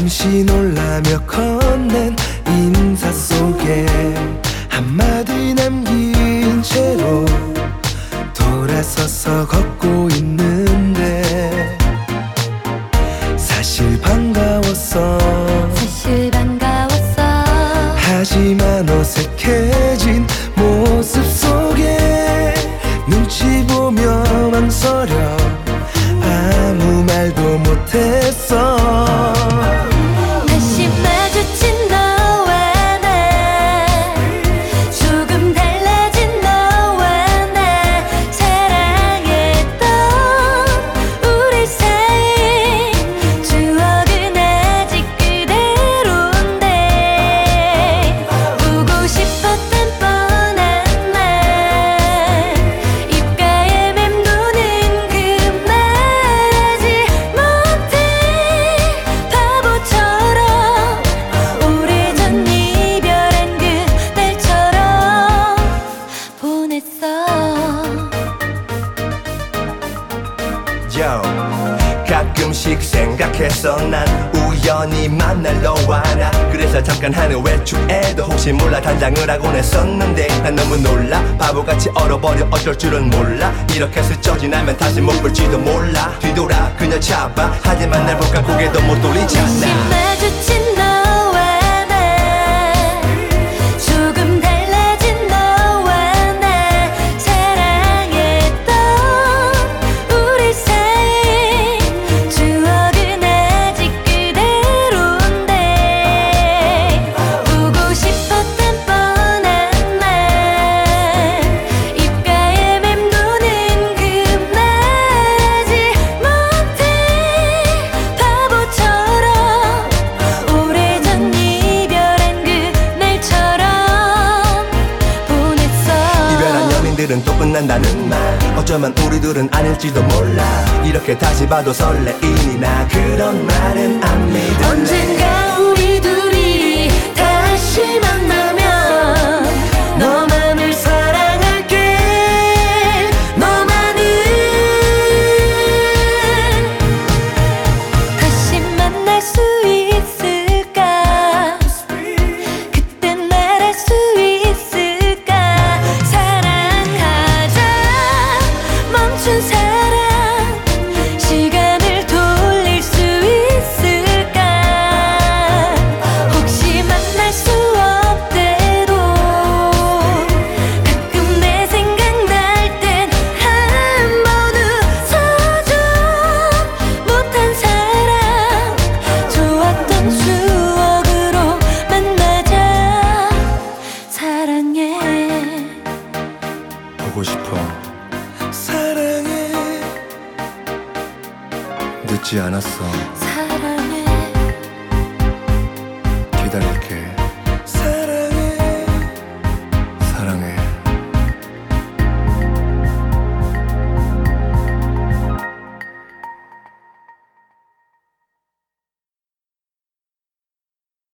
잠시 놀라며 건넨 인사 속에 한마디 남긴 채로 돌아서서 걷고 있는데 사실 반가웠어 하지만 어색해진 모습 속에 눈치 보며 망설여 아무 말도 못했어. 다시 마주친 너와 나 조금 달라진 너와 나 사랑했던 우리 사이 추억은 아직 그대로인데 보고 싶었던 뻔한 말 입가에 맴도는 그 말하지 못해 바보처럼 오래전 이별한 그날처럼 보냈어. Yo, 가끔씩 생각했어 난 우연히 만날 너와 나 그래서 잠깐 하는 외출에도 혹시 몰라 단장을 하곤 했었는데 난 너무 놀라 바보같이 얼어버려 어쩔 줄은 몰라 이렇게 스쳐 지나면 다시 못 볼지도 몰라 뒤돌아 그녀 잡아 하지만 날 볼까 고개도 못 다시 돌리잖아 마주친 너와 나 조금 달라진 너와 나 사랑했던 우리 사이 추억은 아직 그대로인데 보고 싶었던 뻔한 말 입가에 맴도는 그 말하지 못해 바보처럼 오래전 이별한 그날처럼 보냈어. 이별한 연인들은 또 끝난다는 말 어쩌면 우리들은 아닐지도 몰라 이렇게 다시 봐도 설레이니 나 그런 말은 안 믿을래 언젠가 우리 둘이 다시 만나면 너만을 사랑할게 너만을 다시 만날 수 있을까 그땐 말할 수 있을까 사랑하자 멈춘 사랑 시간을 돌릴 수 있을까 혹시 만날 수 없대도 가끔 내 생각날 땐 한 번 웃어줘 못한 사랑 좋았던 추억으로 만나자 사랑해 보고 싶어 사랑해 늦지 않았어 사랑해 기다릴게